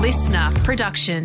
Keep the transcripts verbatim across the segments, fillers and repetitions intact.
listener production.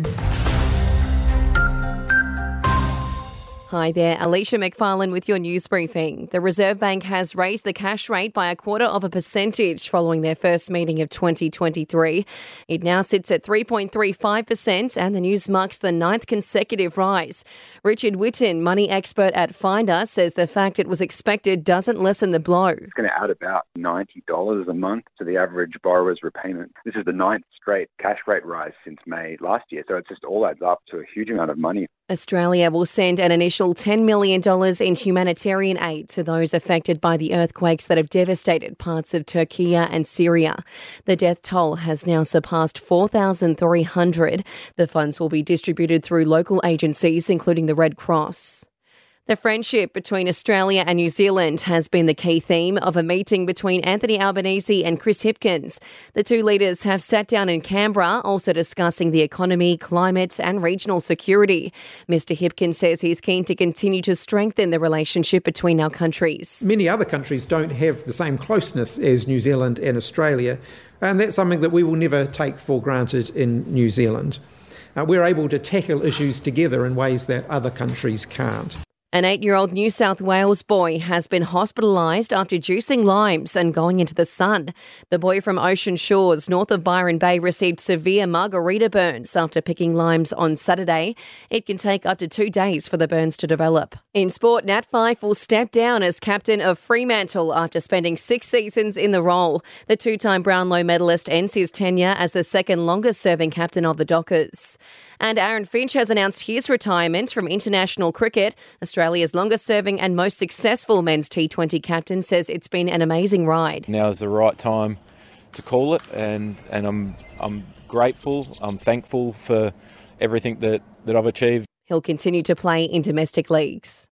Hi there, Alicia McFarlane with your news briefing. The Reserve Bank has raised the cash rate by a quarter of a percentage following their first meeting of twenty twenty-three. It now sits at three point three five percent and the news marks the ninth consecutive rise. Richard Whitten, money expert at Finder, says the fact it was expected doesn't lessen the blow. It's going to add about ninety dollars a month to the average borrower's repayment. This is the ninth straight cash rate rise since May last year, so it just all adds up to a huge amount of money. Australia will send an initial ten million dollars in humanitarian aid to those affected by the earthquakes that have devastated parts of Turkey and Syria. The death toll has now surpassed four thousand three hundred. The funds will be distributed through local agencies, including the Red Cross. The friendship between Australia and New Zealand has been the key theme of a meeting between Anthony Albanese and Chris Hipkins. The two leaders have sat down in Canberra, also discussing the economy, climate and regional security. Mister Hipkins says he's keen to continue to strengthen the relationship between our countries. Many other countries don't have the same closeness as New Zealand and Australia, and that's something that we will never take for granted in New Zealand. Uh, we're able to tackle issues together in ways that other countries can't. An eight-year-old New South Wales boy has been hospitalised after juicing limes and going into the sun. The boy from Ocean Shores, north of Byron Bay, received severe margarita burns after picking limes on Saturday. It can take up to two days for the burns to develop. In sport, Nat Fyfe will step down as captain of Fremantle after spending six seasons in the role. The two-time Brownlow medalist ends his tenure as the second longest-serving captain of the Dockers. And Aaron Finch has announced his retirement from international cricket. Australia's longest-serving and most successful men's T twenty captain says it's been an amazing ride. Now is the right time to call it, and, and I'm I'm grateful, I'm thankful for everything that, that I've achieved. He'll continue to play in domestic leagues.